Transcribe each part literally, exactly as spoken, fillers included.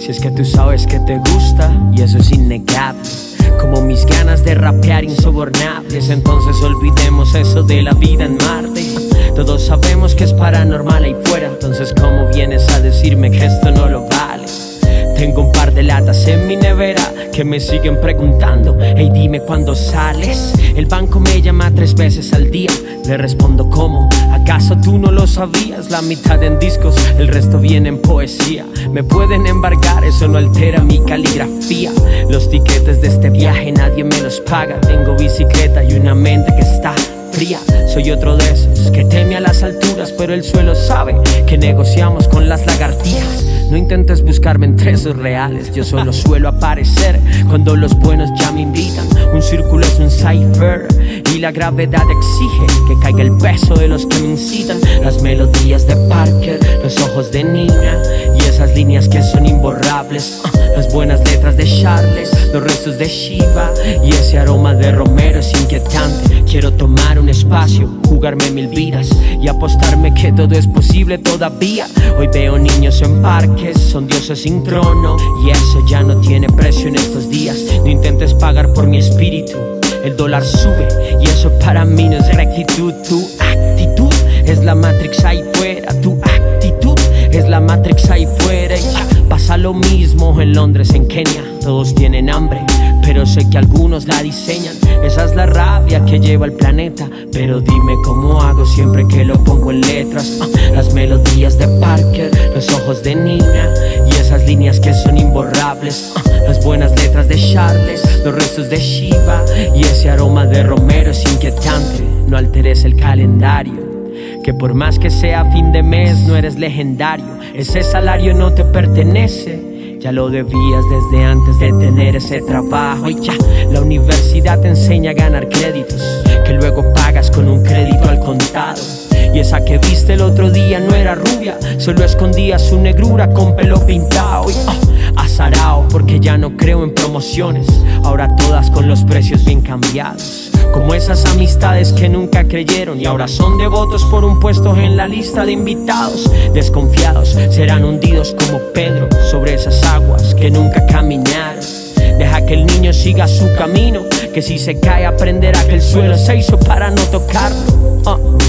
Si es que tú sabes que te gusta y eso es innegable, como mis ganas de rapear insobornables. Entonces olvidemos eso de la vida en Marte. Todos sabemos que es paranormal ahí fuera, entonces ¿cómo vienes a decirme que esto no lo vale? Tengo un par de latas en mi nevera que me siguen preguntando: hey, dime cuándo sales. El banco me llama tres veces al día. Le respondo: ¿cómo? ¿Acaso tú no lo sabías? La mitad en discos, el resto viene en poesía. Me pueden embargar, eso no altera mi caligrafía. Los tiquetes de este viaje nadie me los paga. Tengo bicicleta y una mente que está fría. Soy otro de esos que teme a las alturas, pero el suelo sabe que negociamos con las lagartijas. No intentes buscarme entre esos reales, yo solo suelo aparecer cuando los buenos ya me invitan. Un círculo es un cipher y la gravedad exige que caiga el peso de los que me incitan. Las melodías de Parker, los ojos de Nina y esas líneas que son imborrables. uh, Las buenas letras de Charles, los restos de Shiva y ese aroma de Romero es inquietante. Quiero tomar un espacio, jugarme mil vidas y apostarme que todo es posible todavía. Hoy veo niños en parques, son dioses sin trono y eso ya no tiene precio en estos días. No intentes pagar por mi espíritu, el dólar sube y eso para mí no es rectitud. Tu actitud es la Matrix ahí fuera, tu actitud es la Matrix ahí fuera. Y ah, pasa lo mismo en Londres, en Kenia, todos tienen hambre, pero sé que algunos la diseñan. Esa es la rabia que lleva el planeta, pero dime cómo hago siempre que lo pongo en letras. uh, Las melodías de Parker, los ojos de Nina y esas líneas que son imborrables. uh, Las buenas letras de Charles, los restos de Shiva y ese aroma de Romero es inquietante. No alteres el calendario, que por más que sea fin de mes no eres legendario. Ese salario no te pertenece, ya lo debías desde antes de tener ese trabajo. Y ya, la universidad te enseña a ganar créditos que luego pagas con un crédito al contado. Y esa que viste el otro día no era rubia, solo escondía su negrura con pelo pintado. Y oh, azarao, porque ya no creo en promociones, ahora todas con los precios bien cambiados. Como esas amistades que nunca creyeron y ahora son devotos por un puesto en la lista de invitados. Desconfiados serán hundidos como Pedro sobre esas aguas que nunca caminaron. Deja que el niño siga su camino, que si se cae aprenderá que el suelo se hizo para no tocarlo. uh,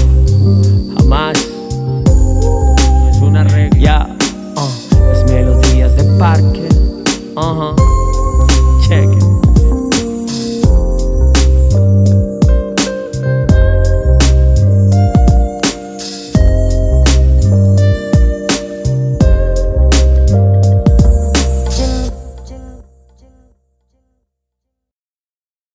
Jamás es una regla. yeah. uh, Las melodías de Parker, uh -huh.